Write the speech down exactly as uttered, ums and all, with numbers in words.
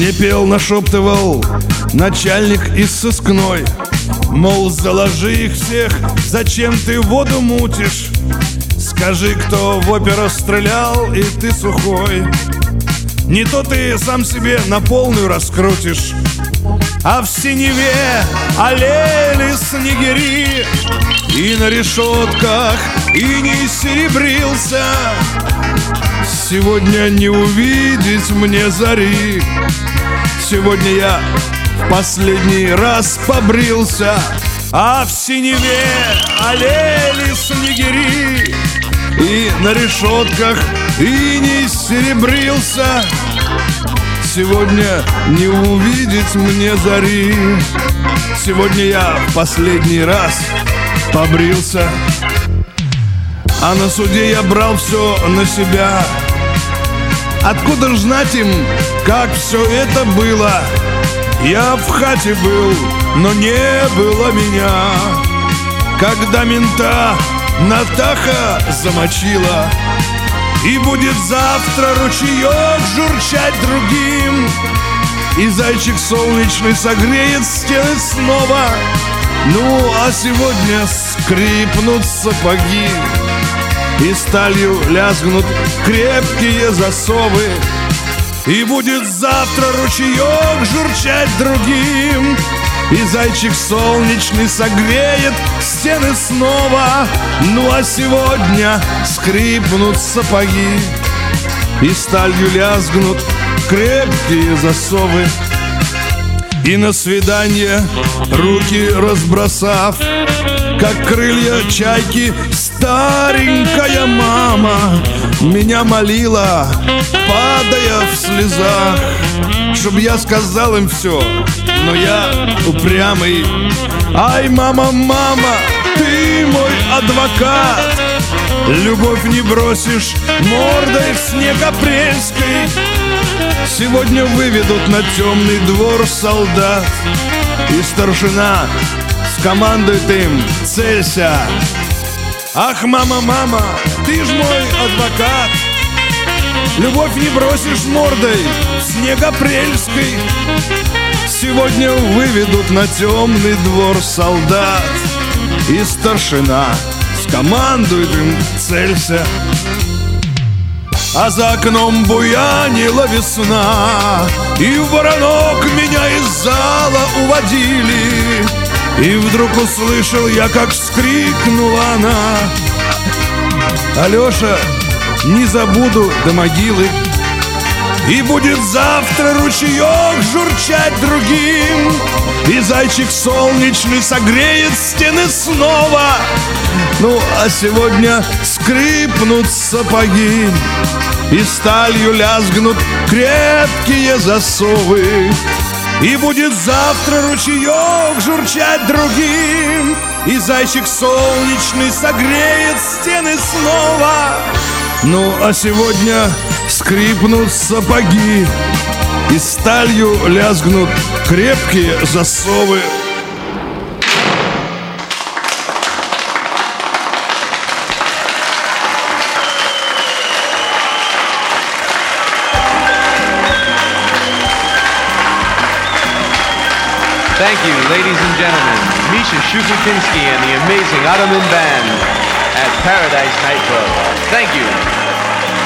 Мне пел, нашептывал начальник из сыскной, мол, заложи их всех, зачем ты воду мутишь? Скажи, кто в оперу стрелял, и ты сухой. Не то ты сам себе на полную раскрутишь. А в синеве олели снегири, и на решетках иней серебрился. Сегодня не увидеть мне зари. Сегодня я в последний раз побрился. А в синеве олели снегири, и на решетках иней серебрился. Сегодня не увидеть мне зари. Сегодня я в последний раз побрился. А на суде я брал все на себя. Откуда ж знать им, как все это было? Я в хате был, но не было меня. Когда мента Натаха замочила, и будет завтра ручеек журчать другим, и зайчик солнечный согреет стены снова. Ну, а сегодня скрипнут сапоги, и сталью лязгнут крепкие засовы, и будет завтра ручеек журчать другим, и зайчик солнечный согреет стены снова. Ну а сегодня скрипнут сапоги, и сталью лязгнут крепкие засовы. И на свидание руки разбросав, как крылья чайки, старенькая мама меня молила, падая в слезах, чтоб я сказал им все, но я упрямый. Ай, мама, мама, ты мой адвокат, любовь не бросишь мордой в снег апрельской. Сегодня выведут на темный двор солдат, и старшина скомандует им: целься. Ах, мама, мама, ты ж мой адвокат, любовь не бросишь мордой в снег апрельской. Сегодня выведут на темный двор солдат, и старшина скомандует им: целься. А за окном буянила весна, и в воронок меня из зала уводили. И вдруг услышал я, как вскрикнула она: Алеша, не забуду до могилы. И будет завтра ручеек журчать другим, и зайчик солнечный согреет стены снова. Ну, а сегодня скрипнут сапоги, и сталью лязгнут крепкие засовы. И будет завтра ручеек журчать другим, и зайчик солнечный согреет стены снова. Ну, а сегодня скрипнут сапоги, и сталью лязгнут крепкие засовы. Thank you, ladies and gentlemen, Misha Shukotinsky and the amazing Ottoman Band at Paradise Nightclub. Thank you.